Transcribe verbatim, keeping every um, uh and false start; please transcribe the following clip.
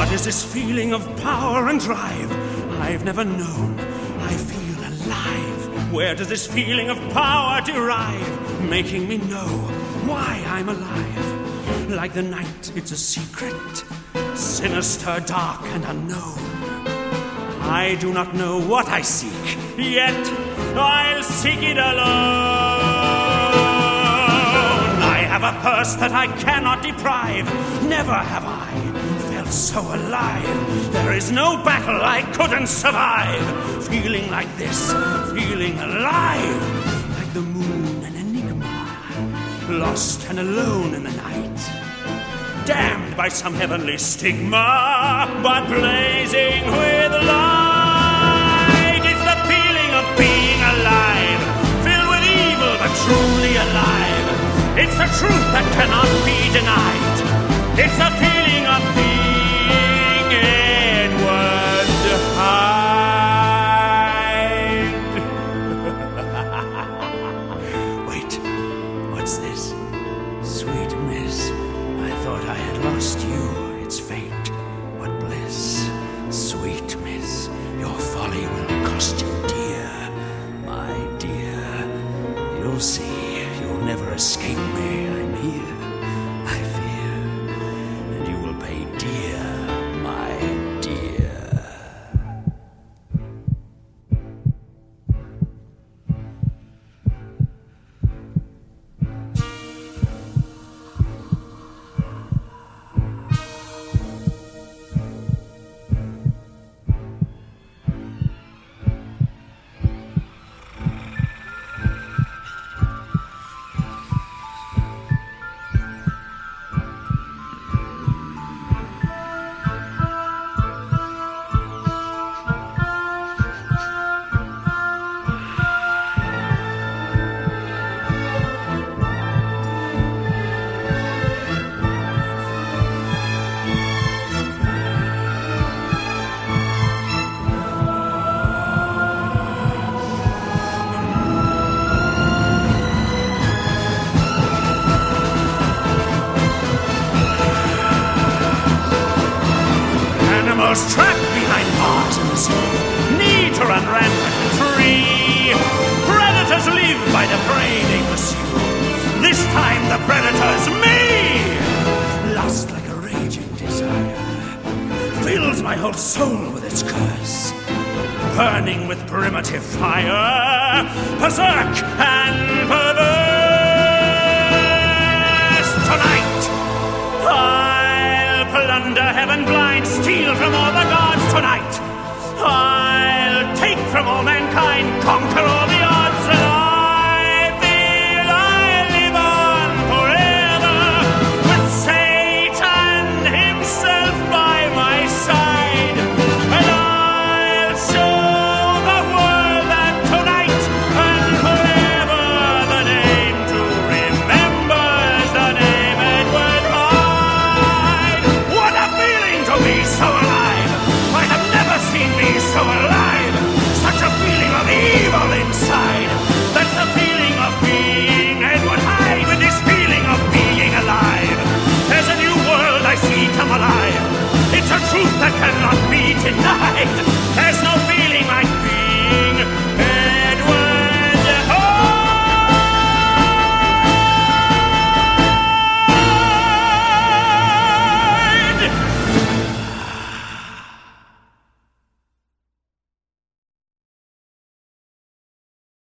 What is this feeling of power and drive I've never known? I feel alive. Where does this feeling of power derive, making me know why I'm alive? Like the night, it's a secret, sinister, dark, and unknown. I do not know what I seek, yet I'll seek it alone. I have a thirst that I cannot deprive. Never have I felt so alive. There is no battle I couldn't survive. Feeling like this, feeling alive. Like the moon, an enigma, lost and alone in the night. Damned by some heavenly stigma, but blazing with light. It's the feeling of being alive, filled with evil but truly alive. It's the truth that cannot be denied. It's the feeling of being Edward Hyde. Wait, what's this? Sweet miss, I thought I had lost you. It's fate. What bliss. Sweet miss, your folly will cost you dear. My dear, you'll see, you'll never escape me. I'm here, I fear, and you will pay dear, my dear. Animals trapped behind bars in the sea need to run rampant and free. Predators live by the prey they pursue. This time the predator's me. Lust like a raging desire fills my whole soul with its curse, burning with primitive fire, berserk and perverse. Tonight I'll plunder heaven blind, steal from all the gods tonight. I'll take from all mankind, conquer all the